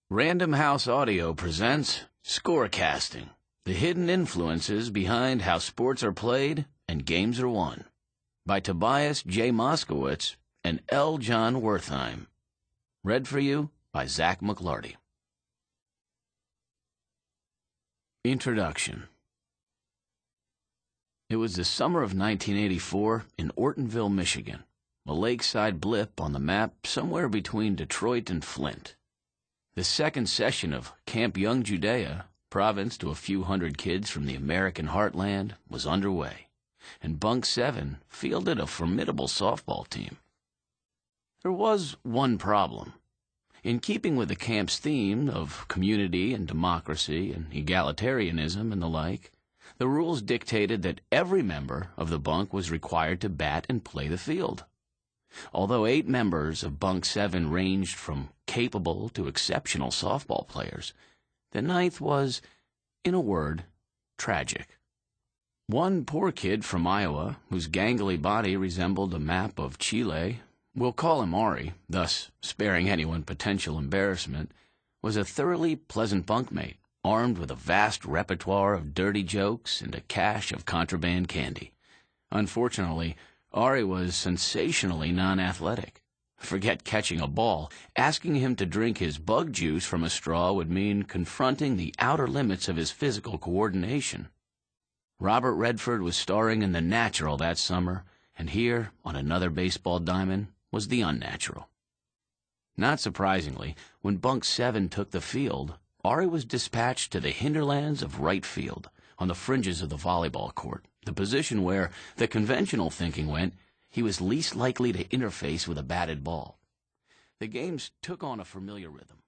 Random House Audio presents Scorecasting, the hidden influences behind how sports are played and games are won, by Tobias J. Moskowitz and L. John Wertheim. Read for you by Zach McLarty. Introduction. It was the summer of 1984 in Ortonville, Michigan, a lakeside blip on the map somewhere between Detroit and Flint. The second session of Camp Young Judea, province to a few hundred kids from the American heartland, was underway, and Bunk 7 fielded a formidable softball team. There was one problem. In keeping with the camp's theme of community and democracy and egalitarianism and the like, the rules dictated that every member of the bunk was required to bat and play the field. Although 8 members of Bunk 7 ranged from capable to exceptional softball players, the 9th was, in a word, tragic. One poor kid from Iowa, whose gangly body resembled a map of Chile, we'll call him Ari, thus sparing anyone potential embarrassment, was a thoroughly pleasant bunkmate, armed with a vast repertoire of dirty jokes and a cache of contraband candy. Unfortunately, Ari was sensationally non-athletic. Forget catching a ball. Asking him to drink his bug juice from a straw would mean confronting the outer limits of his physical coordination. Robert Redford was starring in The Natural that summer, and here, on another baseball diamond, was The Unnatural. Not surprisingly, when Bunk 7 took the field, Ari was dispatched to the hinterlands of right field, on the fringes of the volleyball court, the position where, the conventional thinking went, he was least likely to interface with a batted ball. The games took on a familiar rhythm.